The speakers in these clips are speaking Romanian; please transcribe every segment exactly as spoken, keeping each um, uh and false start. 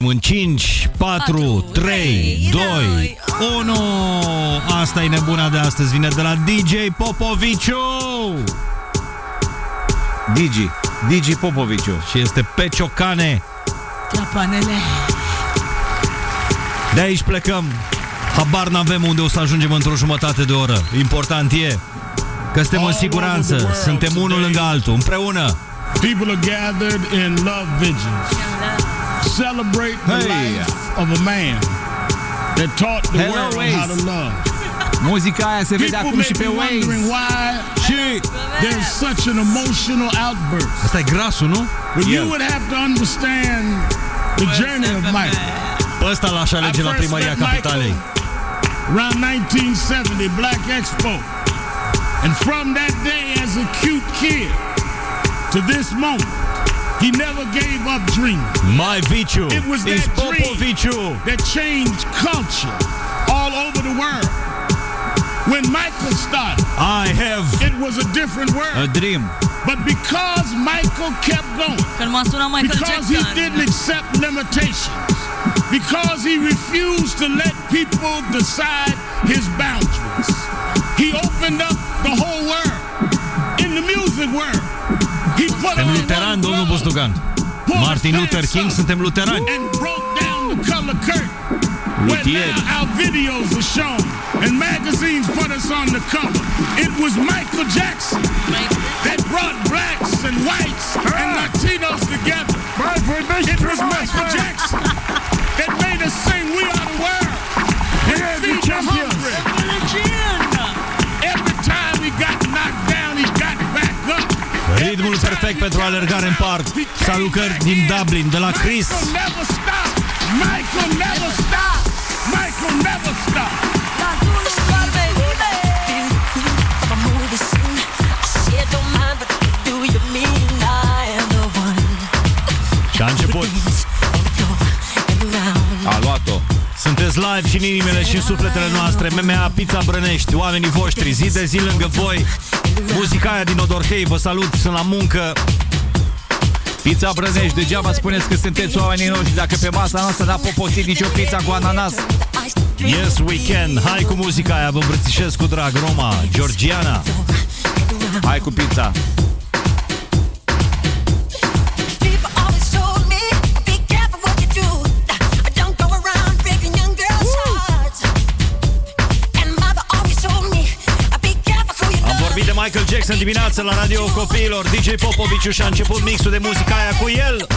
ritm în cinci, patru, trei, doi, unu. Asta e nebuna de astăzi, vine de la D J Popoviciu. Digi, Digi Popoviciu. Și este pe ciocane. Clapanele. De aici plecăm. Habar n-avem unde o să ajungem într-o jumătate de oră. Important e că suntem în siguranță. Suntem unul lângă altul, împreună. People are gathered in love vigils. Celebrate the Hey. life of a man that taught the Hello, world Waze. how to love. Muzica aia se vede People acum may și be pe Waze. wondering why Și there's such an emotional outburst. asta e grasul, nu? But you Yeah. would have to understand the journey of Michael. Ăsta l-aș alege la primăria capitalei. Around nineteen seventy, Black Expo. And from that day as a cute kid to this moment, he never gave up dreaming. Mai Viciu It was is that dream Popoviciu. that changed culture all over the world. When Michael started, I have it was a different A world. dream. But because Michael kept going, Când m-a sunat Michael because he Jackson. didn't accept limitations, because he refused to let people decide his boundaries, he opened up the whole world. In the music world, he put Suntem on luterani, one domnul glove, Bustugan. pulled Martin his Luther pants King, up, suntem luterani. and broke down the color curtain. Where Luthier. now our videos are shown and magazines put us on the cover. It was Michael Jackson that brought blacks and whites and Latinos together. It was Michael Jackson that made us sing "We Are the World" and feed the hungry. Every time he got knocked down, he got back up. Ritmul perfect pentru alergare în parc. Salutări din Dublin, de la Chris. Michael never stopped. Michael never stopped. Michael never stopped. Și a început. A luat-o. Sunteți live și în inimile și în sufletele noastre. M M A Pizza Brănești, oamenii voștri, zi de zi lângă voi. Muzica aia din Odorhei, vă salut, sunt la muncă. Pizza Brănești, degeaba spuneți că sunteți oamenii noștri dacă pe masa noastră n-a poposit nicio pizza cu ananas. Yes, we can. Hai cu muzica aia, vă îmbrățișez cu drag. Roma, Georgiana. Hai cu pizza. Am vorbit de Michael Jackson dimineața la Radio Copiilor. D J Popoviciu și-a început mixul de muzica aia cu el.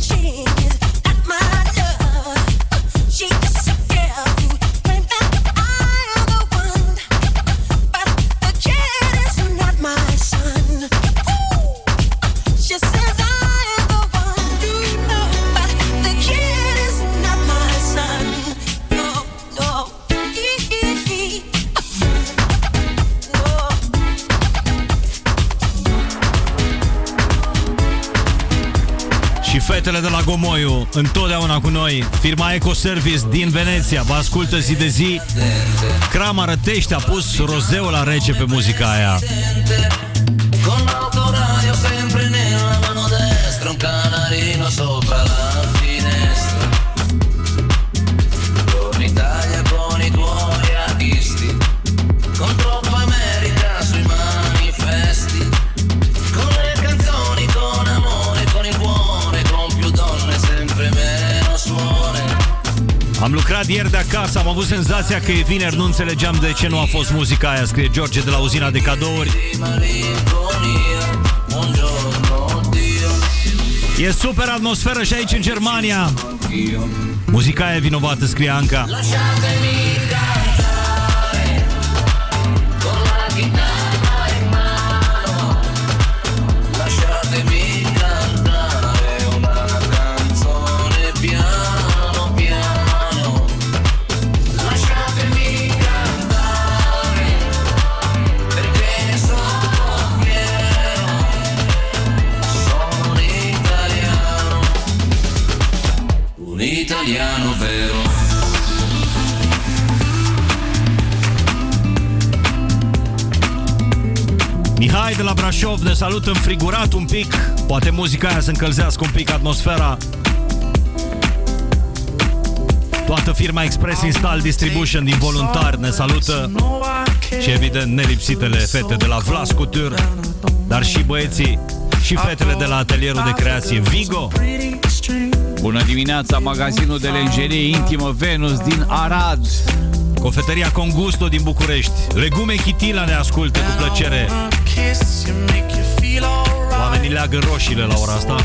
Și fetele de la Gomoiu, întotdeauna cu noi. Firma Ecoservice din Veneția vă ascultă zi de zi. Crama Rătești a pus rozeul la rece pe muzica aia. Con l'autoradio sempre nella mano destra, un canarino sopra la finestra. Torni Italia con i tuoi artisti, con troppa America sui manifesti, con le canzoni, con amore, con il cuore, con più donne, sempre meno suore. Am lucrat ieri de acasă, am avut senzația că e vineri, nu înțelegeam de ce nu a fost muzica aia, scrie George de la uzina de cadouri. E super atmosferă și aici în Germania. Muzica aia e vinovată, scrie Anca. Italiano vero. Mihai de la Brașov ne salută înfrigurat un pic. Poate muzica aia să încălzească un pic atmosfera. toată firma Express Install Distribution din Voluntari ne salută și evident nelipsitele fete de la Vlas Couture, dar și băieții și fetele de la atelierul de creație Vigo. Bună dimineața, magazinul de lenjerie intimă Venus din Arad. Cofetăria Congusto din București. Legume Chitila ne ascultă cu plăcere. Oamenii leagă roșiile la ora asta.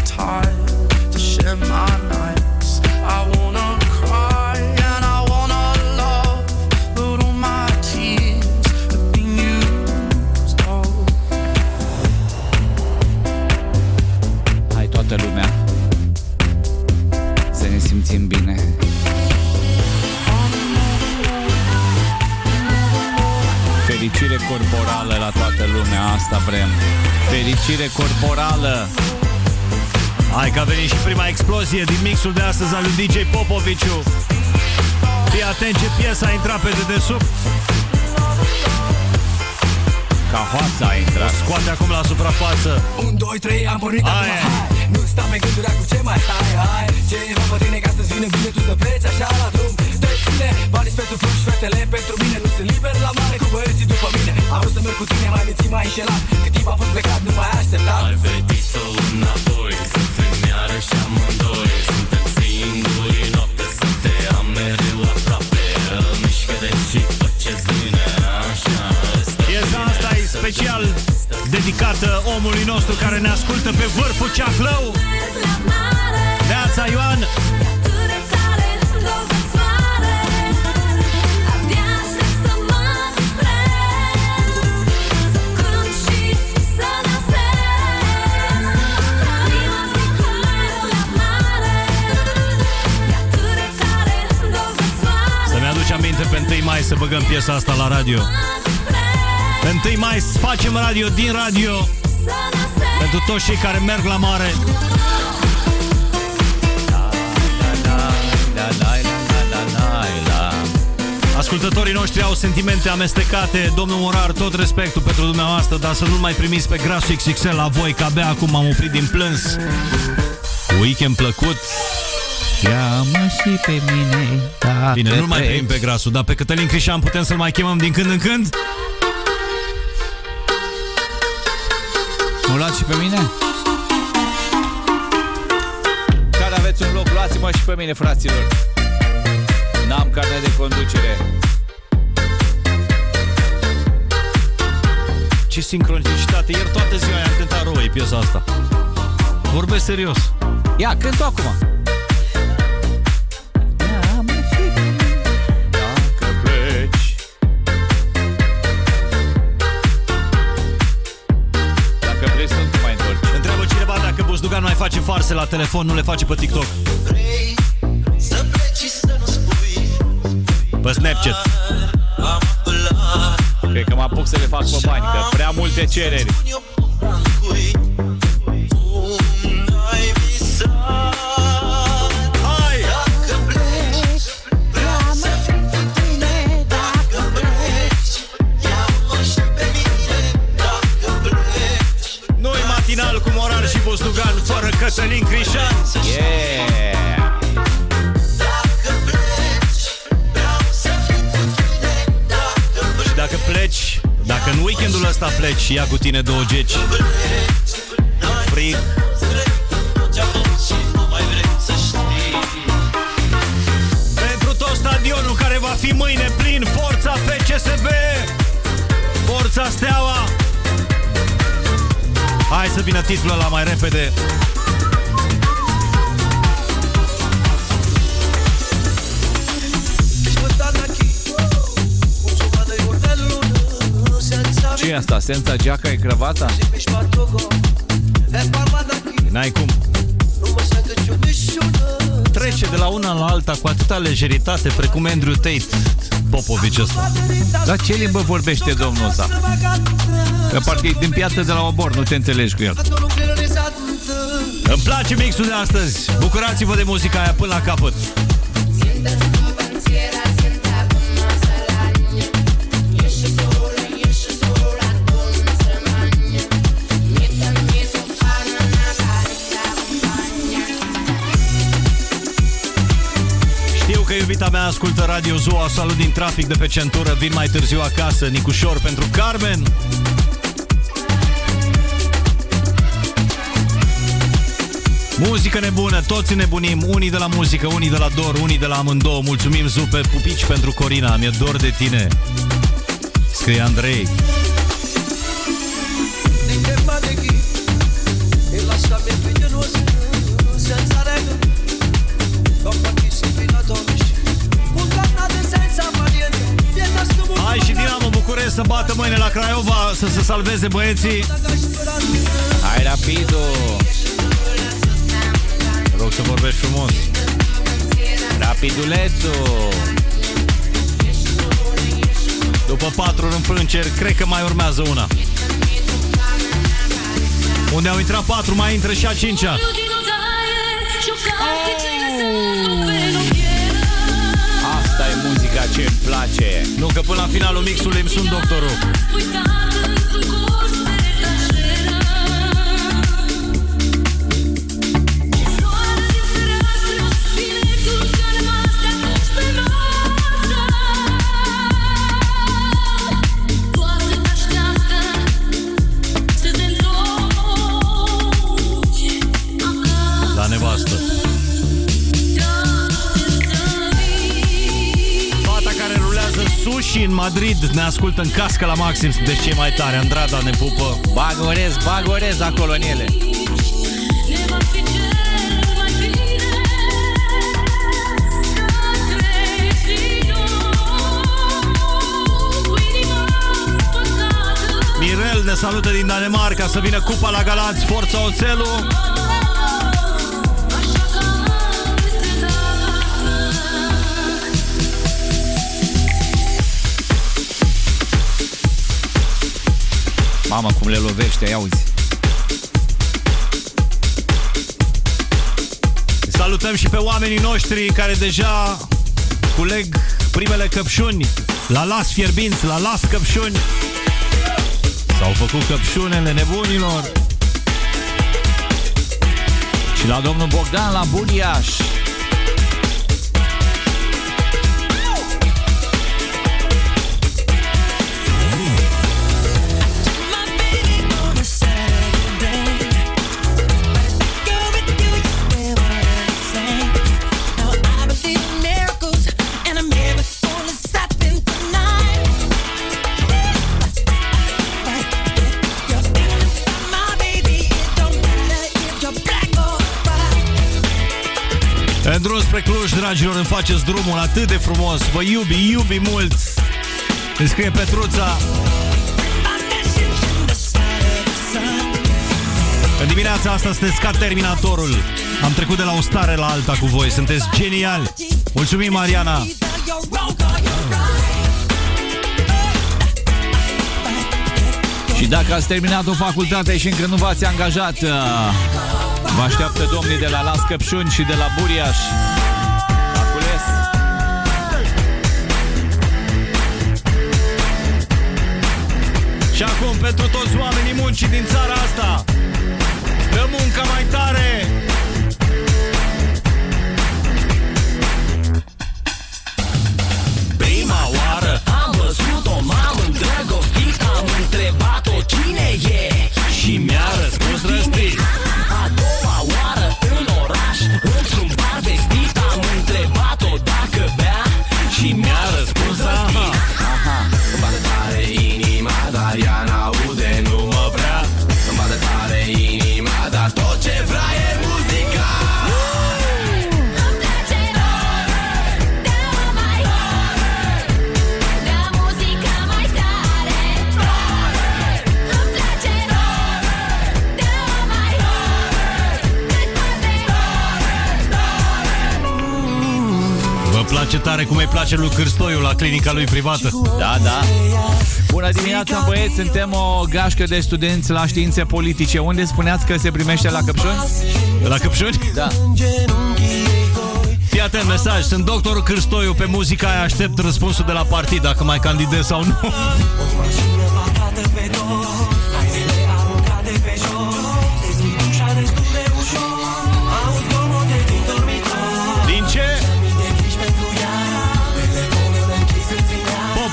Hai toată lumea să ne simțim bine. Fericire corporală la toată lumea, asta vrem. Fericire corporală. Hai că a venit și prima explozie din mixul de astăzi al lui D J Popoviciu. Fii atent ce piesă a intrat pe dedesubt. Ca hoața a intrat. O scoate acum la suprafață. unu, doi, trei, am pornit acum, hai. Nu sta pe gânduri cu ce mai stai, hai. Ce e pe tine că astăzi vine bine, tu să pleci așa la drum. Te ține, banii pentru pluși, fetele pentru mine. Nu sunt liber la mare cu băieții după mine. Am vrut să merg cu tine, mai minții, mai înșelat. Cât timp am fost plecat, nu mai așteptat. Ai venit-o înapoi, să fim iarăși amândoi. Suntem singuri noapte, să te am mereu aproape. Mișcă-te și fă-ce-ți bine, așa. Piesa asta e special dedicată omului nostru care ne ascultă pe vârful Ceahlău. Neața Ioan. Să-mi aduci aminte pe întâi mai să băgăm piesa asta la radio. Pe întâi mai facem radio din radio pentru toți cei care merg la mare. Ascultătorii noștri au sentimente amestecate. Domnul Morar, tot respectul pentru dumneavoastră, dar să nu mai primiți pe Grasul X X L la voi, că abia acum m-am oprit din plâns. Weekend plăcut. Ia-mă și pe mine. Bine, nu mai primim pe Grasul, dar pe Cătălin Crișan putem să-l mai chemăm din când în când. Mă luați și pe mine? Care aveți un loc, luați-mă și pe mine, fraților. N-am carne de conducere. Ce sincronicitate, ieri toată ziua i-am cântat Roy piesa asta. Vorbesc serios. Ia, cânt-o acum. Dacă pleci, dacă pleci, nu te mai întorci. Întreabă cineva dacă Buzdugan mai face farse la telefon, nu le face pe TikTok. Pe Snapchat. Cred că mă apuc să le fac pe bani, că prea multe cereri. Nu-i matinal cu Morar și Buzdugan fără Cătălin Crișan. Yeah! Și dacă pleci, dacă în weekendul ăsta pleci, ia cu tine două geci. Frig. Pentru tot stadionul care va fi mâine plin, forța F C S B, forța Steaua. Hai să vină titlul ăla mai repede. Ce e asta? Senza geaca e cravata? N-ai cum. Trece de la una la alta cu atâta lejeritate precum Andrew Tate Popovici ăsta. Dar ce limbă vorbește domnul ăsta? Că parcă e din piață de la obor, nu te înțelegi cu el. Îmi place mixul de astăzi. Bucurați-vă de muzica aia până la capăt. Știu că iubita mea ascultă Radio Zoo. Salut din trafic de pe centură. Vin mai târziu acasă. Nicușor pentru Carmen. Muzică nebună, toți nebunim. Unii de la muzică, unii de la dor, unii de la amândouă. Mulțumim, Zupe, pupici pentru Corina. Mi-e dor de tine. Scrie Andrei. Hai și Dinamo București să bată mâine la Craiova, să se salveze băieții. Hai Rapido. Rog să vorbești frumos. Rapidulețul. După patru înfrângeri, cred că mai urmează una. Unde au intrat patru, mai intră și a cincea. Asta e muzica ce-mi place. Nu, că până la finalul mixului îmi sunt doctorul. La nevastă. Fata care rulează sushi în Madrid ne ascultă în cască la maxim. Sunteți cei mai tari. Andrada ne pupă. Bagorez, bagorez acolo în ele. Mirel ne salută din Danemarca. Să vină cupa la Galați. Forța Oțelul. Mama, cum le lovește, ia uzi. Salutăm și pe oamenii noștri care deja culeg primele căpșuni. La las fierbinți, la las căpșuni. S-au făcut căpșunele nebunilor. Și la domnul Bogdan la Buniaș. În drum spre Cluj, dragilor, îmi faceți drumul atât de frumos. Vă iubi, iubi mult. Îmi scrie Petruța. În dimineața asta sunteți ca Terminatorul. Am trecut de la o stare la alta cu voi. Sunteți geniali. Mulțumim, Mariana. Și dacă ați terminat o facultate și încă nu v-ați angajat, vă așteaptă domnii de la Las Căpșuni și de la Buriaș. Acules. Și acum, pentru toți oamenii muncii din țara asta, dă munca mai tare! Prima oară am văzut-o, m-am îndrăgostit, am întrebat-o cine e și mi-a răspuns răstit. A doua oară în oraș, într-un bar vestit, am întrebat-o dacă bea și mi-a răspuns răstit. Îmi bate tare inima, dar ea n-aude, nu mă vrea. Îmi bate tare inima, dar tot ce vrea e muzica. Îmi place dă mai dă muzica mai tare. Îmi place dă mai Vă place tare cum îi place lui Cârstoiu la clinica lui privată. Da, da. Bună dimineața, băieți, suntem o gașcă de studenți la științe politice. Unde spuneați că se primește la Căpșuni? La Căpșuni? Da. Fii atent, mesaj. Sunt doctorul Cârstoiu pe muzica aia. Aștept răspunsul de la partid, dacă mai candidez sau nu. Din ce?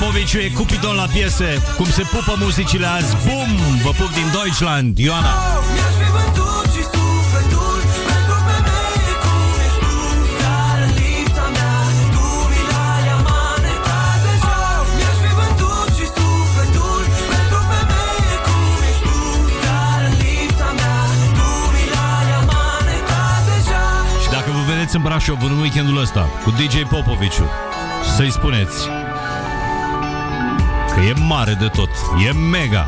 Popovici e Cupidon la piese. Cum se pupă muzicile azi. Bum! Vă pup din Deutschland, Ioana. Mi-aș fi vândut și sufletul pentru femeie cum ești tu, dar în lipsa mea tu mi l-ai amanetat deja. Mi-aș fi vândut și sufletul pentru femeie cum ești tu, dar în lipsa mea tu mi l-ai amanetat deja. Și dacă vă vedeți în Brașov în weekendul ăsta cu D J Popoviciu, să-i spuneți că e mare de tot, e mega,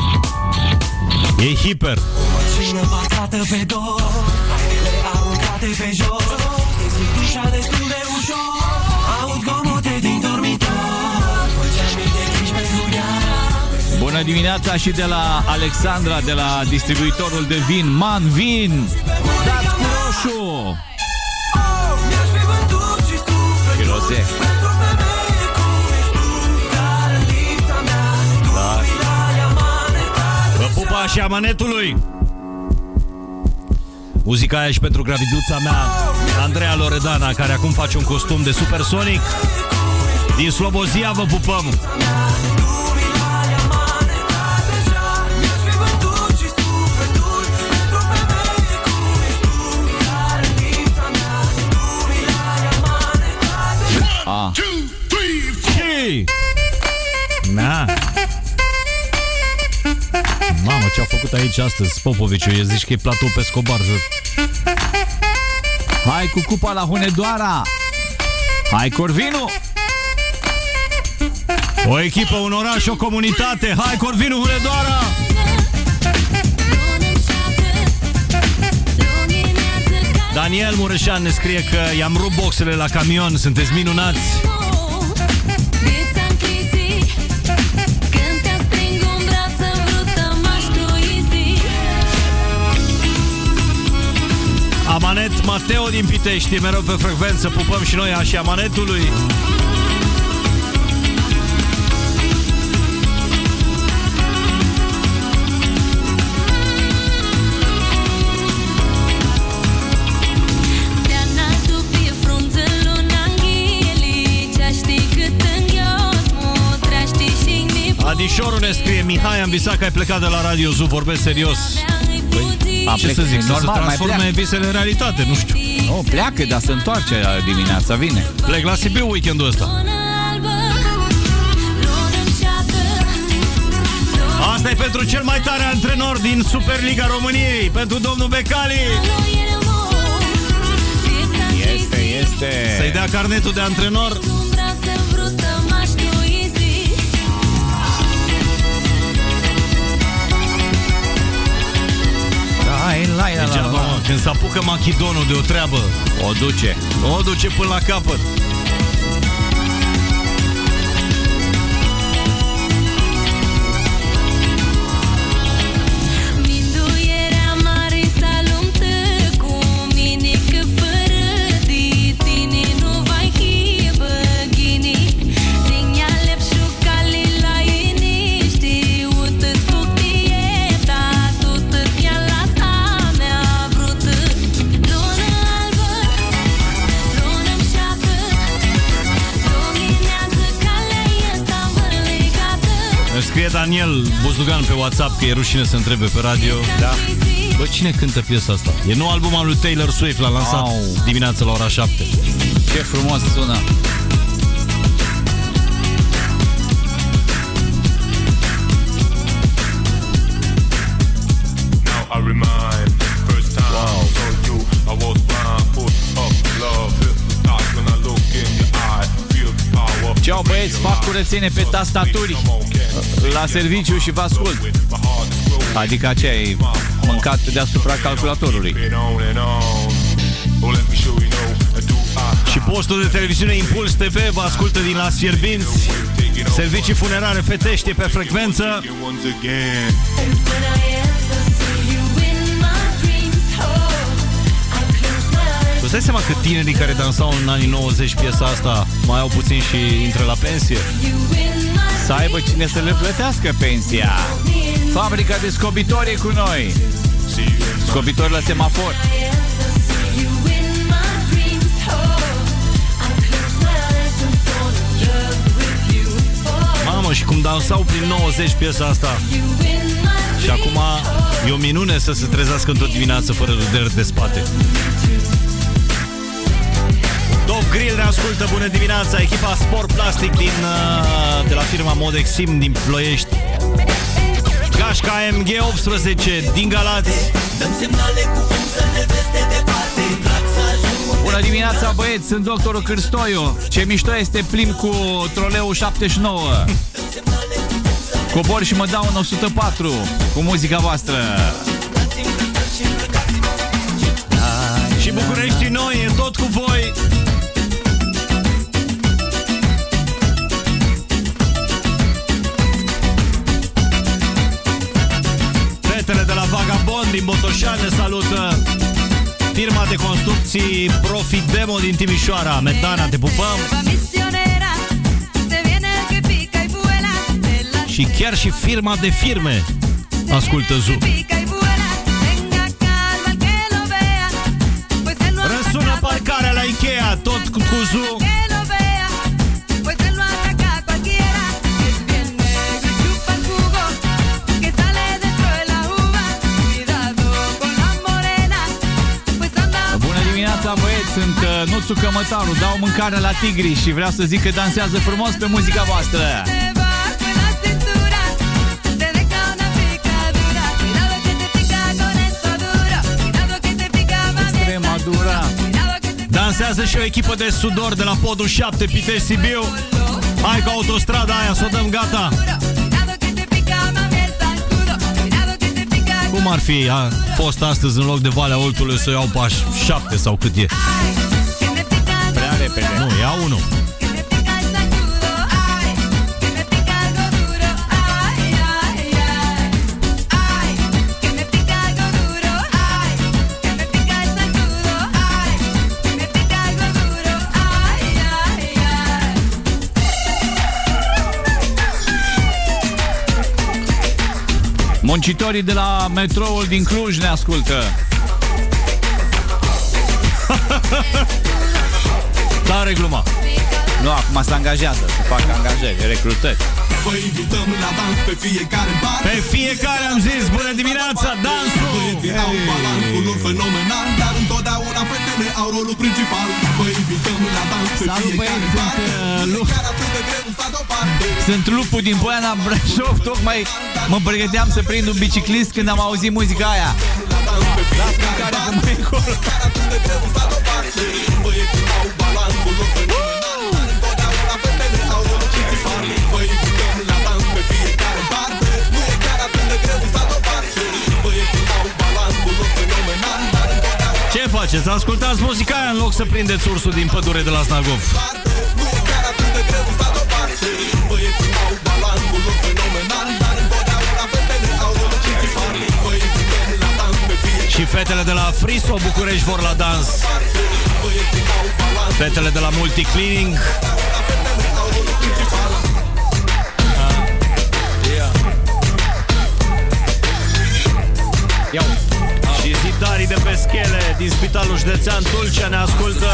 e hiper. Mașină parcată pe dos, hainele aruncate pe jos, deschid ușa destul de ușor, aud gomote din dormitor, făceam mii de griji pentru ea. Bună dimineața și de la Alexandra, de la distribuitorul de vin Man Vin. Dați cu roșu Mi-aș fi vândut și sufletul și roze. pentru femeie cum ești tu, dar în lipsa mea tu mi l-ai amanetat. Vă pupa și amanetului. Muzica aia și pentru graviduța mea, Andreea Loredana, care acum face un costum de supersonic. Din Slobozia vă pupăm. Ah. Hey! Na. Mamă, ce-a făcut aici astăzi Popoviciu? E zici că e platou pe Scobar. Hai cu cupa la Hunedoara. Hai Corvinu. O echipă, un oraș, o comunitate. Hai Corvinu, Hunedoara. Daniel Mureșan ne scrie că i-am rupt boxele la camion. Sunteți minunați. Amanet Mateo din Pitești, mereu pe frecvență. Pupăm și noi așa Amanetului. Adișorul ne scrie: Mihai, am visat că ai plecat de la Radio Zoo. Vorbesc serios. A, Ce să zic, normal, să se mai transforme pleacă. visele în realitate, nu știu. Nu, pleacă, dar se întoarce dimineața, vine. Plec la Sibiu weekendul ăsta. Asta e pentru cel mai tare antrenor din Superliga României, pentru domnul Becali. Este, este. Să-i dea carnetul de antrenor. Lai, lai, la, la, Degeaba, la. mă, când se apucă machidonul de o treabă, O duce. o duce până la capăt. Scrie Daniel Buzdugan pe WhatsApp că e rușine să întrebe pe radio. Da. Bă, cine cântă piesa asta? E nou album al lui Taylor Swift, l-a lansat Au. dimineața la ora șapte. Ce frumos sună. Ceau băieți, fac curățenie pe tastaturi la serviciu și vă ascult. Adică aceea e mâncat deasupra calculatorului. Și postul de televiziune Impuls T V vă ascultă din Las Fierbinți. Servicii funerare Fetește pe frecvență. Tu-ți dai seama că tinerii care dansau în anii nouăzeci piesa asta mai au puțin și intră la pensie? Să aibă cine să le plătească pensia. Fabrica de scobitori e cu noi. Scobitori la semafor. lansau prin nouăzeci piesa asta. Și acum e o minune să se trezească într-o dimineață fără dureri de spate. Top Grill ne ascultă, bună dimineața. Echipa Sport Plastic din, de la firma Modexim din Ploiești. Gașca M G optsprezece din Galați. Bună dimineața, băieți, sunt doctorul Cârstoiu. Ce mișto este plimb cu troleul șaptezeci și nouă. Cobor și mă dau în o sută patru cu muzica voastră. Și București noi e tot cu voi. Fetele de la Vagabond din Botoșani ne salută. Firma de construcții Profidemo din Timișoara. Metana, te pupăm. Și chiar și firma de firme ascultă Zoo. Răsună parcarea la Ikea, tot cu Zoo. Bună dimineața, băieți, sunt uh, Nuțu Cămătaru. Dau mâncare la tigri și vreau să zic că dansează frumos pe muzica voastră. Dansează și o echipă de sudor de la Podul șapte, Pitești, Sibiu. Hai cu autostrada aia, să o dăm gata. Cum ar fi a fost astăzi în loc de Valea Oltului să iau pași șapte sau cât e? Prea repede. Nu, ia unul. Muncitorii de la metroul din Cluj ne ascultă. Tare gluma. Nu, acum se angajează, se fac angajări, recrutări. Vă invităm la dans pe fiecare bar. Pe fiecare am zis, bună dimineața, dansul! Băieții au balansul lor fenomenal, dar întotdeauna fetele au rolul principal. Vă invităm la dans pe Salut, fiecare băieți, bar. sunt, uh, Lu- Chiar atât de greu s-a deoparte. Sunt Lupu din Poiana Brașov. Tocmai mă pregăteam să prind un biciclist când am auzit muzica aia. Las mâncarea că mai încolo. Chiar atât de greu s-a deoparte. Băieții au balansul lor fenomenal, dar întotdeauna fetele au rolul principal. Vă invităm la dans pe fiecare bar. Nu e chiar atât de greu s-a deoparte. Băieții au balansul lor fenomenal, dar întotdeauna. Ce faceți? Ascultați muzica aia în loc să prindeți ursul din pădure de la Snagov. Nu e chiar atât de greu s-a deoparte. Băieții au balansul lor fenomenal, dar întotdeauna fetele au rolul principal. Vă invităm la dans pe fiecare. Și fetele de la Friso București vor la dans. Fetele de la Multicleaning. Și zitarii de pe schele din Spitalul Județean Tulcea ne ascultă.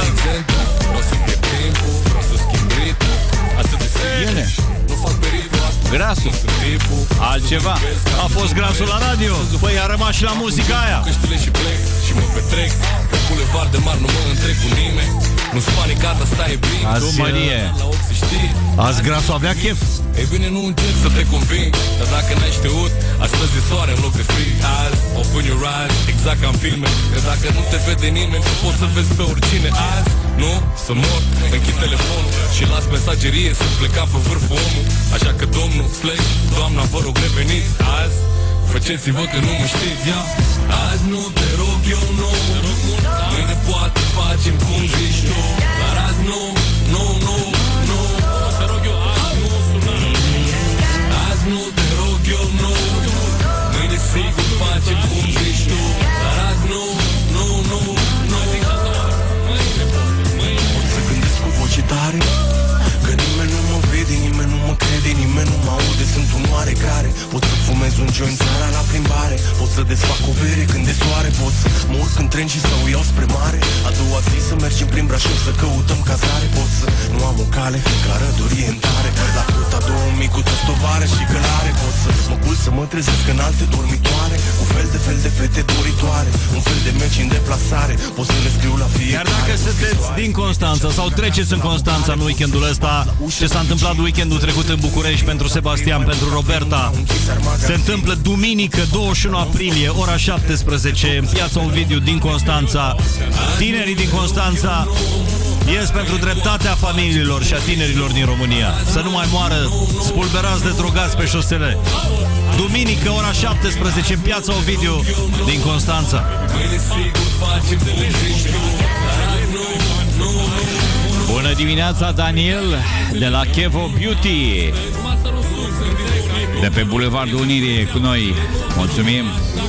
Ele. Grasul. Altceva. A fost grasul la radio. Păi a rămas și la muzica aia. Și plec și mă petrec pe bulevard de mar, nu mă întrec cu nimeni. Nu-s panicata, stai bine. Azi, La opt se știe. azi grasul avea chef. Ei bine, nu încerc să te conving, dar dacă n-ai știut, astăzi e soare în loc de frig. Azi, open your eyes, exact ca în filme. Că dacă nu te vede nimeni, tu poți să vezi pe oricine. Azi, nu, să mor, închid telefonul și las mesagerie să pleca pe vârful omul. Așa că domnul, slave, doamna, vă rog reveniți. Azi, faceți-vă că nu mă știți. Ia. Azi nu te rog, eu nu. Mâine poate facem cum zici tu. Dar azi nu, nu, nu, nu. Te rog eu, azi nu suna. Azi nu te rog, eu nu. Mâine sigur facem cum zici tu. Dar azi nu, nu, nu, nu. Pot să gândesc cu voce tare, că nimeni nu mă vede, nimeni nu mă crede, nimeni nu mă aude, sunt un oarecare. Pot să fumez un joint seara la plimbare, pot să desfac o bere când e soare, pot să mă urc în tren și să o iau spre mare. A doua zi să mergem prin Brașov să căutăm cazare, pot să nu am o cale, fiecare rădurientare. La Pluta două micuțe stovare și călare. Pot să mă culc să mă trezesc în alte dormitoare, un fel de fel de fete doritoare, un fel de meci în deplasare. Pot să le scriu la fiecare. Iar dacă sunteți din Constanța sau treceți în Constanța în weekendul ăsta, ce s-a întâmplat weekendul trecut în București pentru Sebastian, pentru Roberta, se întâmplă duminică douăzeci și unu aprilie, ora șaptesprezece, în Piața Ovidiu din Constanța. Tinerii din Constanța ies pentru dreptatea familiilor și a tinerilor din România. Să nu mai moară spulberați de drogați pe șosele. Duminică, ora șaptesprezece, în Piața Ovidiu din Constanța. Bună dimineața, Daniel, de la Kevo Beauty, de pe Bulevardul Unirii cu noi. Mulțumim.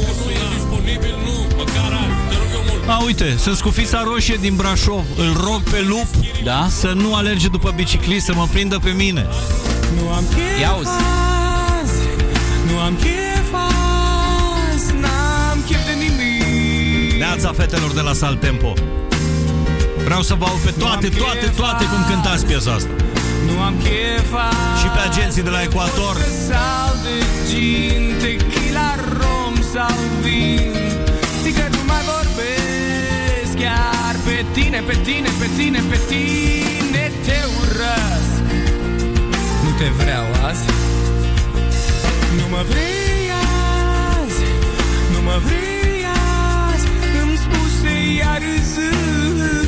A, uite, sunt Scufița Roșie din Brașov. Îl rog pe lup, da? Să nu alerge după biciclist, să mă prindă pe mine. Nu am chef Ia-uzi. azi, nu am chef azi, n-am chef de nimic. Neața fetelor de la Salt Tempo. Vreau să vă aud pe toate, toate, toate cum cântați piesa asta. Nu am chef azi. Și pe agenții de la Ecuator. Sau de gin, tequila, rom sau vin. Zic că nu mai vorbesc chiar pe tine, pe tine, pe tine, pe tine te urăsc. Nu te vreau azi. Nu mă vrei azi, nu mă vrei azi, îmi spuse iar râzând.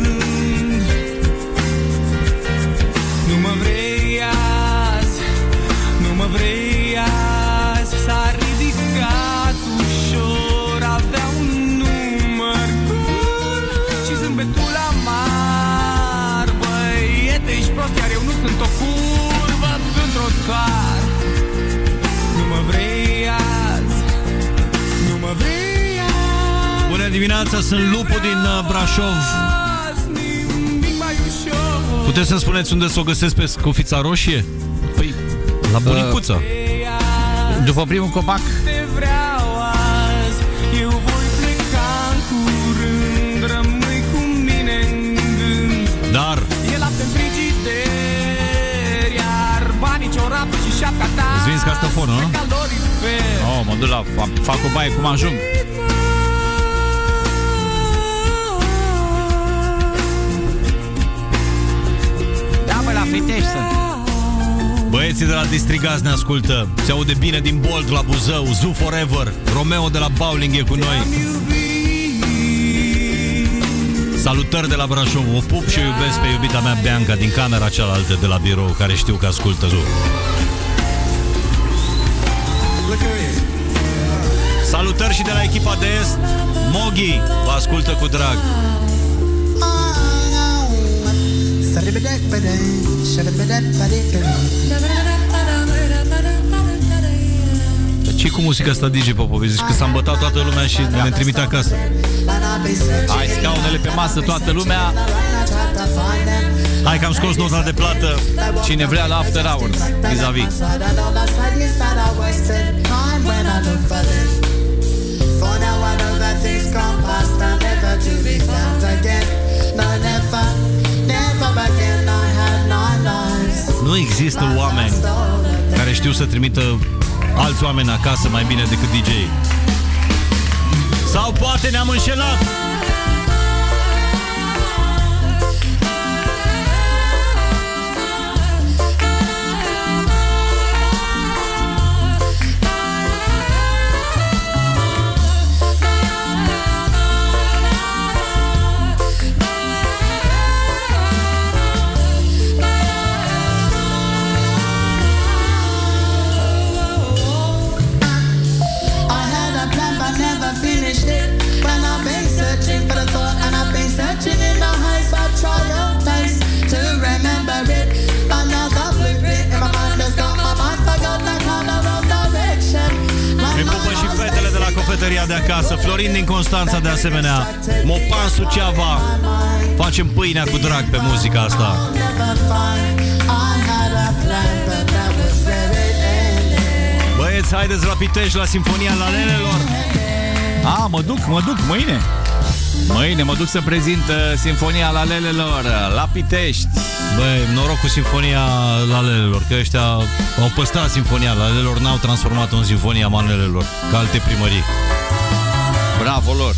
Nu mă vrei azi, nu mă vrei azi, s-a ridicat ușor, avea un număr și zâmbetul amar. Băiete, ești prost, iar eu nu sunt o curvă pe-un trotuar. Nu mă vrei azi, nu mă vrei azi. Bună dimineața, sunt Lupu din uh, Brașov. Puteți să-mi spuneți unde să o găsesc pe Scufița Roșie? Păi, la bunicuța. uh, După primul copac. Te vreau azi, eu voi pleca în curând, rămâi cu mine în gând. Dar E lapte în frigider, iar banii, ciorapă și șapca ta. îți vinzi castofonul, nu? Oh, mă duc la fac, fac o baie cum ajung. Da, bă, la Fitești sunt. băieții de la Distrigaz ne ascultă. Se aude bine din Bolt la Buzău. Zoo Forever. Romeo de la Bowling e cu noi. Salutări de la Brașov. O pup și o iubesc pe iubita mea Bianca din camera cealaltă de la birou, care știu că ascultă Zoo. Salutări și de la echipa de Est. Mogi vă ascultă cu drag. Ce cu muzica asta, D J Popovici? Zici că s-a îmbătat toată lumea și ne trimite acasă. Hai, scaunele pe masă, toată lumea. Hai că am scos nota de plată. Cine vrea la After Hours vis-a-vis. Nu există oameni care știu să trimită alți oameni acasă mai bine decât D J. Sau poate ne-am înșelat. Cofetăria de acasă, Florin din Constanța de asemenea, Mopan Suceava. Facem pâinea cu drag pe muzica asta. Băieți, haideți la Pitești, la Sinfonia Lalelelor. A, mă duc, mă duc, mâine. Mâine mă duc să prezint uh, Sinfonia Lalelelor la Pitești. Băi, noroc cu Sinfonia Lalelelor, că ăștia au păstrat Sinfonia Lalelelor, n-au transformat-o în Sinfonia Manelelor, ca alte primării. Bravo lor!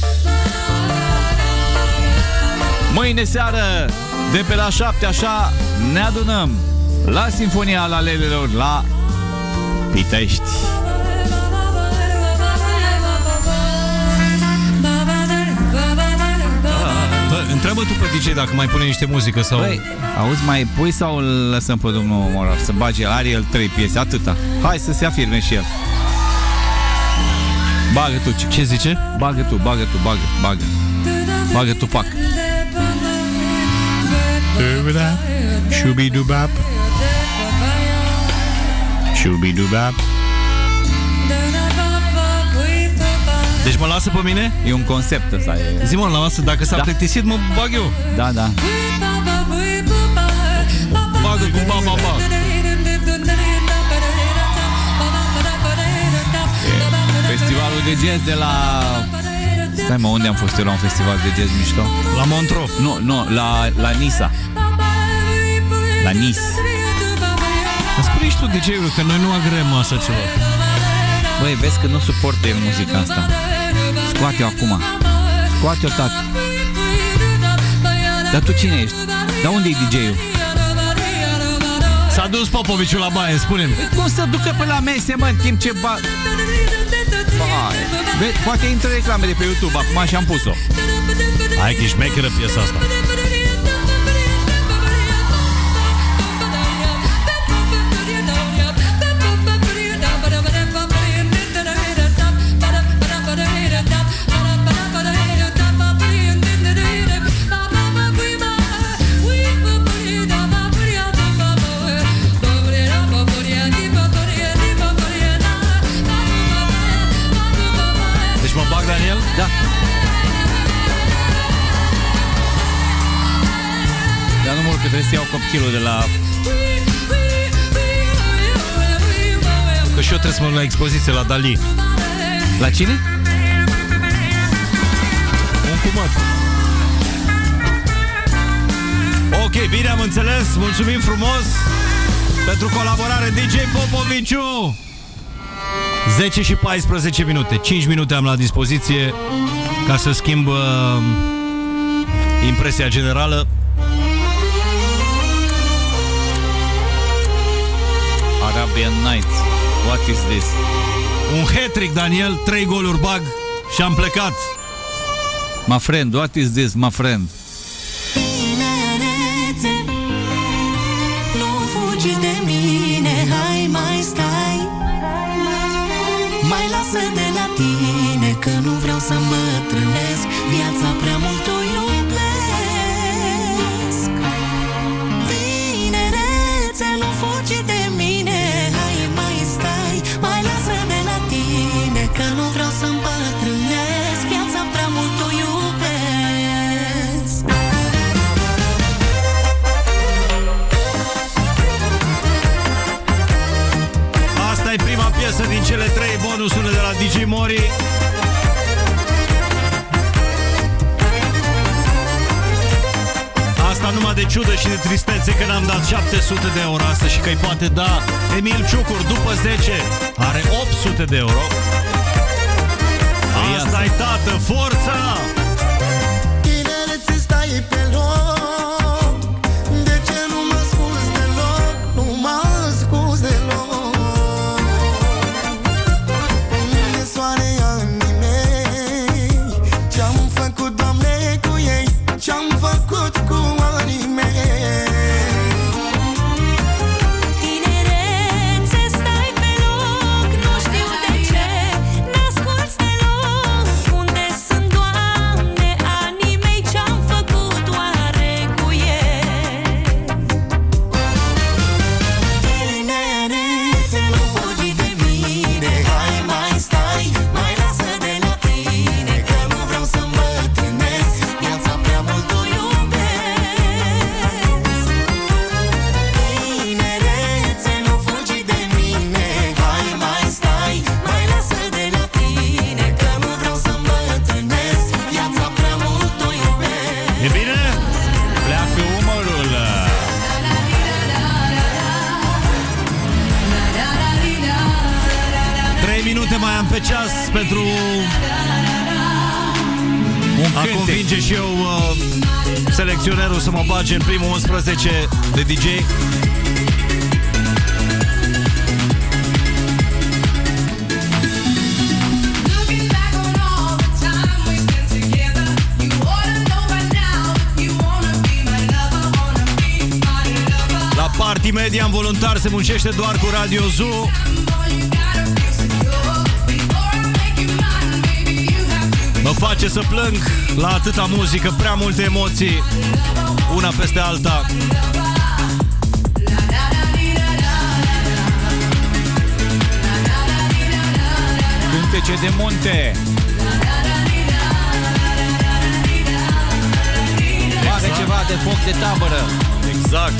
Mâine seară, de pe la șapte, așa, ne adunăm la Sinfonia Lalelelor la Pitești. Bă, întreabă tu pe D J dacă mai pune niște muzică sau... Băi, auzi, mai pui sau îl lăsăm pe domnul Morar să bage el? Are el trei piese, atâta. Hai să se afirme și el. Bagă tu. Ce zice? Bagă tu, bagă tu, bagă, bagă. Bagă tu, pac. Shooby-doo-bap. Shooby-doo-bap. Deci mă lasă pe mine? E un concept ăsta. E... Zi-mă, la lasă, dacă s-a da. plictisit, mă bag eu. Da, da. Bagă cu ba-ba-ba. Festivalul de jazz de la... Stai mă, unde am fost eu la un festival de jazz mișto? La Montreux. Nu, nu, la, la Nisa. La Nice. Spune și tu D J-ul, că noi nu agrem așa ceva. Băi, vezi că nu suportă el muzica asta. Scoate-o acum. Scoate-o, tati. Dar tu cine ești? Dar unde e D J-ul? S-a dus Popoviciul la baie, spune-mi. Cum să ducă pe la mese, mă, în timp ce ba... Vai. Poate intră reclame de pe YouTube, acum și-am pus-o. Hai că e șmecheră piesa asta. Da. Dar nu mult, că trebuie să iau copchilul de la... Că și eu trebuie să mă duc la expoziție la Dali. La cine? Un cumat. Ok, bine, am înțeles. Mulțumim frumos pentru colaborare, D J Popoviciu. zece și paisprezece minute, cinci minute am la dispoziție ca să schimb uh, impresia generală. Arabian Nights. What is this? Un hat-trick, Daniel, trei goluri bag și am plecat. My friend, what is this, my friend? Tinerețe, nu fugi de mine, hai mai stai. Mai lasă de la tine, că nu vreau să îmbătrânesc, viața prea mult o iubesc. Tinerețe, nu fugi de mine, hai mai stai. Mai lasă de la tine, că nu vreau să îmbătrânesc, viața prea mult o iubesc. Asta e prima piesă din cele trei bonusuri de la D J Mori. Asta numai de ciudă și de tristețe, că n-am dat șapte sute de euro astăzi și că-i poate da Emil Ciucur după zece. Are opt sute de euro. Asta-i, tată, forța! Tinerețe, stai pe loc, de ce nu mă asculți deloc? Nu mă asculți deloc. Unde soare anii mei, ce-am făcut, Doamne, cu ei, ce-am făcut cu anii mei. Tinerețe, stai pe loc, nu știu de ce n-asculți deloc. Unde sunt, Doamne, anii mei, ce-am făcut oare? am pe ceas pentru Un a cântec. convinge și eu uh, selecționerul să mă bage în primul unsprezece de D J. La Party Media în voluntar se muncește doar cu Radio Zoo. Mă face să plâng la atâta muzică, prea multe emoții, una peste alta. Cântece de munte. Bagă ceva de foc de tabără. Exact.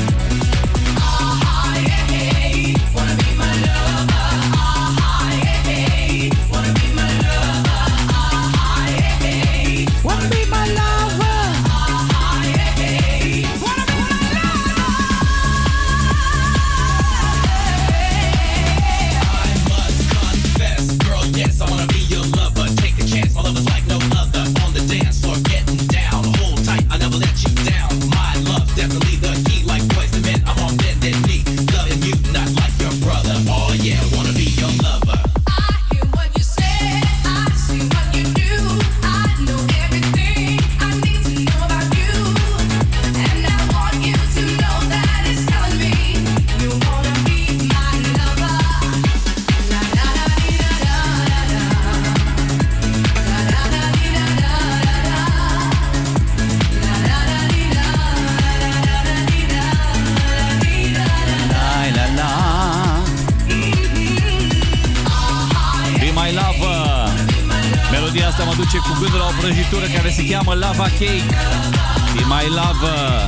Mă duce cu gândul la o prăjitură care se cheamă Lava Cake. Be my lover.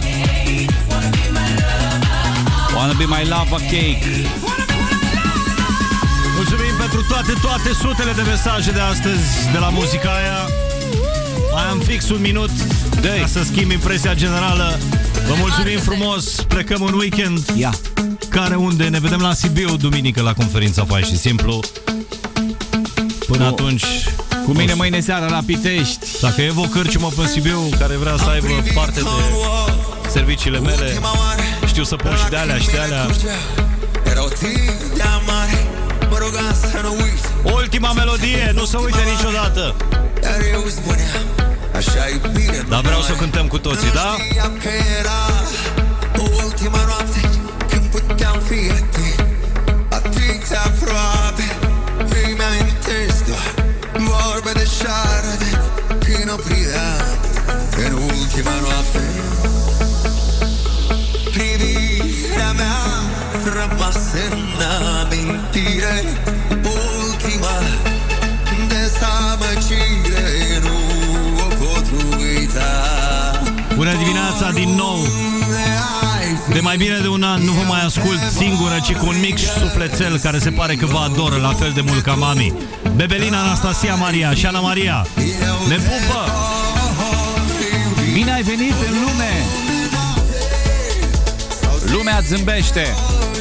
Wanna be my lava cake. Mulțumim pentru toate, toate sutele de mesaje de astăzi de la muzica aia. Mai am fix un minut Dă-i. ca să schimb impresia generală. Vă mulțumim frumos, plecăm în weekend. Ia. Care unde? Ne vedem la Sibiu duminică la conferința Fai și Simplu. Până Cu- atunci, Cu mine mâine seara la Pitești. dacă e o cârciumă pe Sibiu care vrea să aibă parte de serviciile mele, știu să pun și de alea și de alea. Ultima melodie, nu se uite niciodată. Dar vreau să cântăm cu toții, da? Ultima noapte când puteam fi atât aproape. Îmi amintesc doar vorbe de șarade când opriam în ultima noapte. Privirea mea rămasă în amintire, ultima dezamăgire, nu o pot uita. Bună dimineața din nou. De mai bine de un an nu vă mai ascult singură, ci cu un mic sufletel care se pare că vă adoră la fel de mult ca mami. Bebelina, Anastasia Maria și Ana Maria ne pupă. Bine ai venit în lume. Lumea îți zâmbește.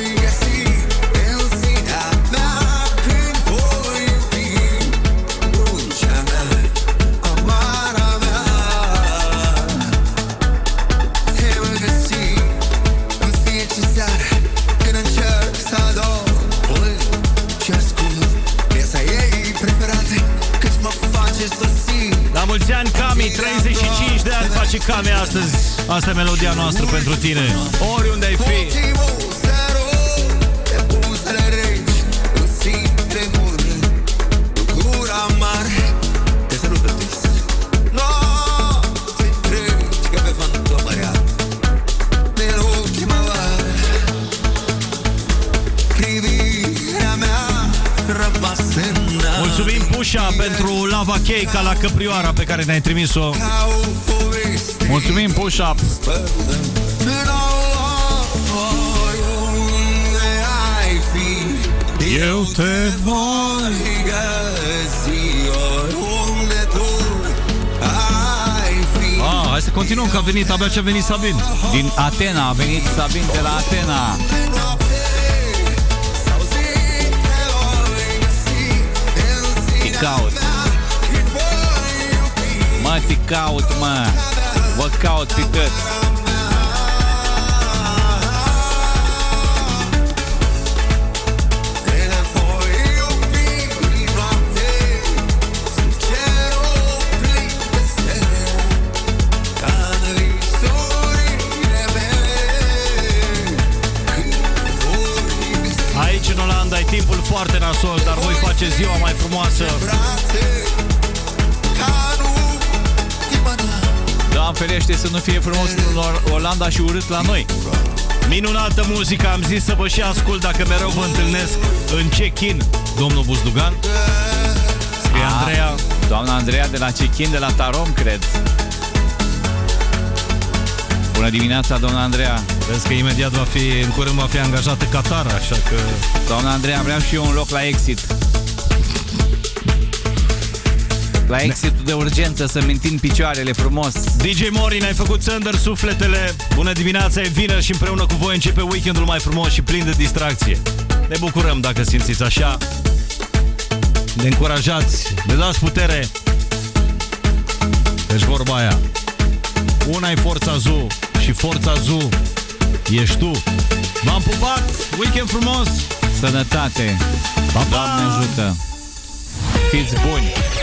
La mulți ani, Cami, treizeci și cinci de ani face Cami astăzi. Asta e melodia noastră pentru tine, oriunde ai fi. Mulțumim, Pușa, pentru lava cake ca la căprioara pe care ne-ai trimis-o. Mulțumim, Push-Up. Eu te voi găsi oriunde tu ai fi. Ah, hai să continuăm, că a venit, abia ce a venit Sabin. Din Atena, a venit Sabin de la Atena. caut. Mă, te caut, mă. Vă caut pe toți. Aici în Olanda e timpul foarte nasol, dar voi faceți ziua mai frumoasă. Doamne ferește să nu fie frumos în Olanda și urât la noi. Minunată muzică, am zis să vă și ascult dacă mereu vă întâlnesc în check-in, domnul Buzdugan. Scrie A, Andreea. Doamna Andreea de la check-in de la Tarom, cred. Bună dimineața, doamna Andreea. Vezi că imediat va fi, în curând va fi angajată Qatar, așa că... Doamna Andreea, vreau și eu un loc la exit. La exitul de urgență, să-mi întind picioarele frumos. D J Morin, ai făcut țândăr sufletele. Bună dimineața, e vineri și împreună cu voi începe weekendul mai frumos și plin de distracție. Ne bucurăm dacă simțiți așa. Ne încurajați, ne dați putere. Deci vorba aia, una e Forța Zoo și Forța Zoo ești tu. V-am pupat, weekend frumos. Sănătate, Pa, pa. Doamne ajută. Fiți buni.